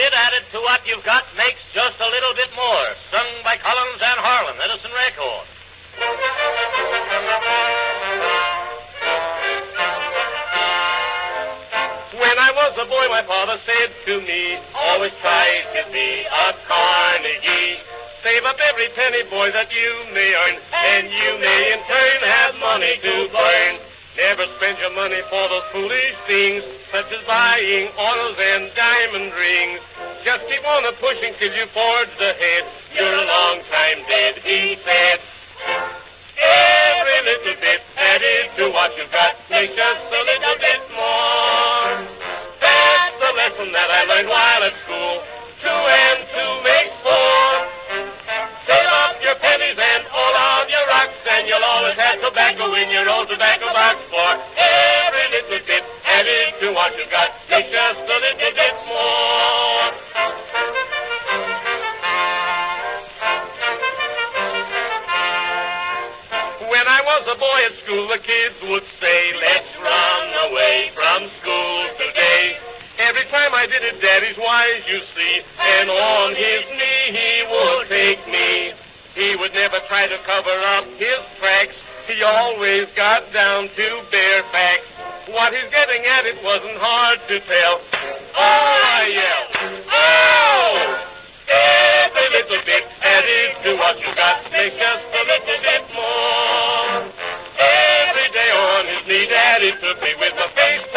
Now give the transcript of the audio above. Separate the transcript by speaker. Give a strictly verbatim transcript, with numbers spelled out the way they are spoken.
Speaker 1: bit added to what you've got makes just a little bit more. Sung by Collins and Harlan, Edison Record. When I was a boy, my father said to me, always try to be a Carnegie. Save up every penny, boy, that you may earn, and you may in turn have money to burn. Never spend your money for those foolish things, such as buying oils and diamond rings. Just keep on a pushing till you forge ahead. You're a long time dead, he said. Every little bit added to what you've got makes just a little bit more. That's the lesson that I learned while at school. Two and two makes four. Save up your pennies and all of your rocks, and you'll always have tobacco in your old tobacco box. For every little bit added to what you've got makes just a little bit more. When I was a boy at school, the kids would say, let's run away from school today. Every time I did it, Daddy's wise, you see, and on his knee he would take me. He would never try to cover up his tracks. He always got down to bare facts. What he's getting at, it wasn't hard to tell. Oh, I yelled, oh! Every little bit added to what you got makes just a little bit more. Every day on his knee, Daddy took me with my face